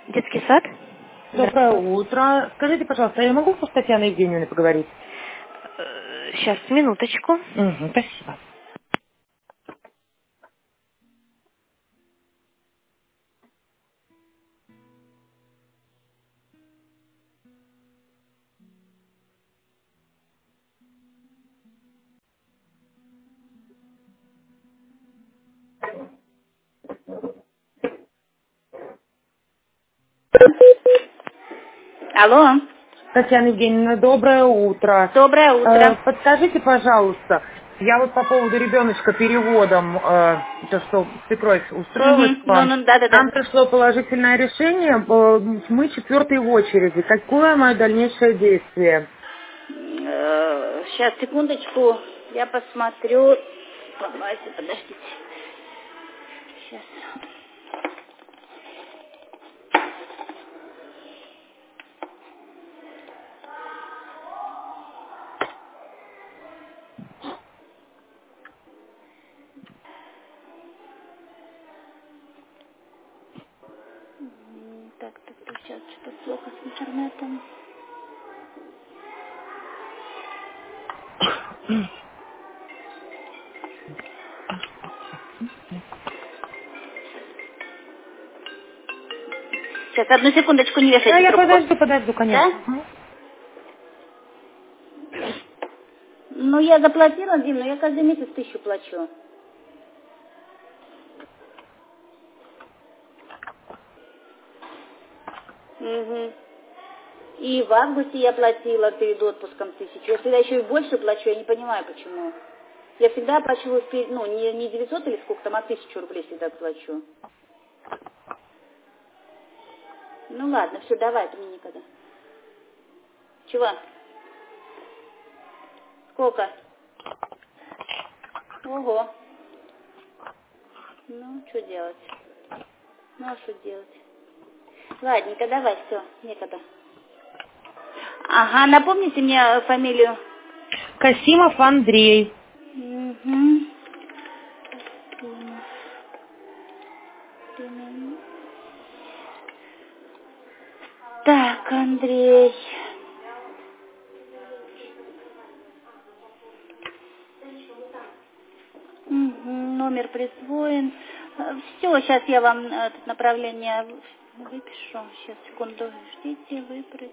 Детский сад? Доброе утро. Скажите, пожалуйста, я могу с Татьяной Евгеньевной поговорить? Сейчас, минуточку. Угу, спасибо. Алло. Татьяна Евгеньевна, доброе утро. Доброе утро. Подскажите, пожалуйста, я вот по поводу ребеночка переводом, то, что свекровь устроилась к вам, Ну, да. нам пришло положительное решение, мы 4-й в очереди. Какое мое дальнейшее действие? Сейчас, секундочку, я посмотрю. Подождите. Сейчас. Так, сейчас что-то плохо с интернетом. Сейчас, одну секундочку, не Да, вешайте я трубку. подожду, конечно. Да? Ну, я заплатила, Дим, но я каждый месяц 1000 плачу. Угу. И в августе я платила перед отпуском 1000. Я всегда еще и больше плачу, я не понимаю, почему. Я всегда оплачиваю, ну, не 900 или сколько там, а 1000 рублей всегда плачу. Ну ладно, все, давай, это мне никогда. Чего? Сколько? Ого. Ну, что делать? Ну, а что делать? Ладненько, давай, все, некогда. Ага, напомните мне фамилию. Касимов Андрей. Угу. Так, Андрей. Угу, номер присвоен. Все, сейчас я вам это направление выпишу. Сейчас, секунду, ждите, выбрать.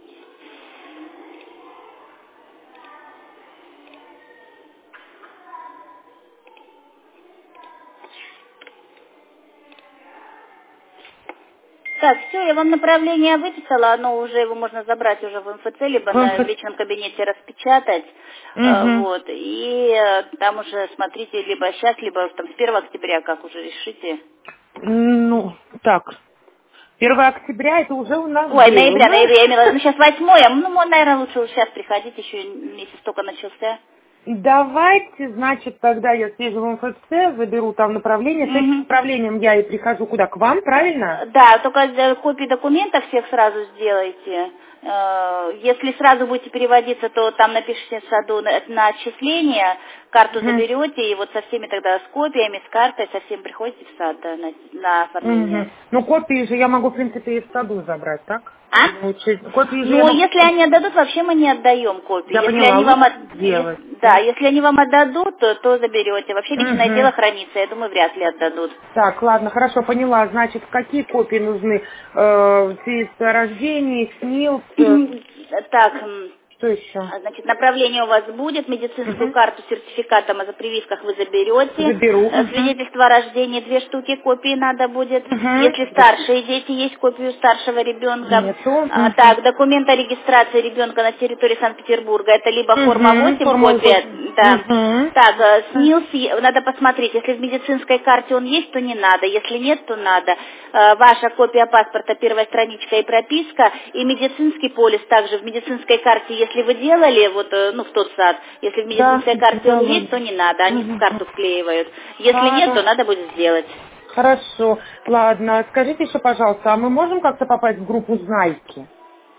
Так, все, я вам направление выписала, оно уже, его можно забрать уже в МФЦ, либо на личном кабинете распечатать, вот, и там уже смотрите, либо сейчас, либо там с 1 октября, как уже решите. Ну, так, 1 октября это уже у нас Ой, было. ноября, я имела, ну сейчас 8-е, ну, наверное, лучше уже сейчас приходить, еще месяц только начался. Давайте, значит, тогда я съезжу в МФЦ, заберу там направление. С этим направлением я и прихожу куда? К вам, правильно? Да, только копии документов всех сразу сделайте. Если сразу будете переводиться, то там напишите саду на отчисление, карту заберете, и вот со всеми тогда с копиями, с картой, со всеми приходите в сад да, на оформление. Ну, копии же я могу, в принципе, и в саду забрать, так? А? Копии же Ну, я могу... если они отдадут, вообще мы не отдаем копии. Я Если поняла, они вам делать. Да, если они вам отдадут, то заберете. Вообще личное дело хранится, я думаю, вряд ли отдадут. Так, ладно, хорошо, поняла. Значит, какие копии нужны? Свидетельство о рождении, СНИЛС, Так, что еще? значит, направление у вас будет, медицинскую карту с сертификатом о прививках вы заберете. Заберу. Свидетельство о рождении 2 штуки, копии надо будет. Если старшие дети, есть копию старшего ребенка. Нету. Так, документ о регистрации ребенка на территории Санкт-Петербурга, это либо форма 8, форма копия, 8. да. Так, СНИЛС, надо посмотреть, если в медицинской карте он есть, то не надо, если нет, то надо. Ваша копия паспорта, первая страничка и прописка, и медицинский полис также в медицинской карте, если вы делали, вот, ну, в тот сад, если в медицинской карте он есть, то не надо, они в карту вклеивают. Если нет, то надо будет сделать. Хорошо. Ладно, скажите еще, пожалуйста, а мы можем как-то попасть в группу «Знайки»?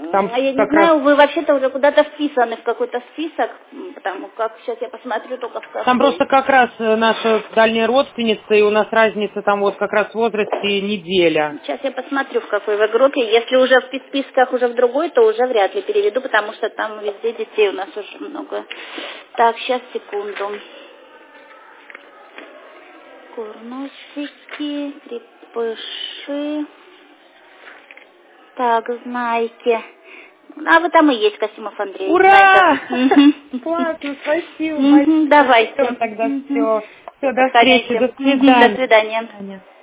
Там я не как знаю, раз... вы вообще-то уже куда-то вписаны в какой-то список, потому как сейчас я посмотрю только в какой. Там просто как раз наша дальняя родственница, и у нас разница там вот как раз в возрасте неделя. Сейчас я посмотрю, в какой вы группе. Если уже в списках уже в другой, то уже вряд ли переведу, потому что там везде детей у нас уже много. Так, сейчас, секунду. Курносики, крепыши. Так, знаете. А вы там и есть, Касимов Андрей. Ура! Знаете. Классно, спасибо. Давайте. Всё, тогда все. Все, до Подходите. встречи, до свидания. До свидания.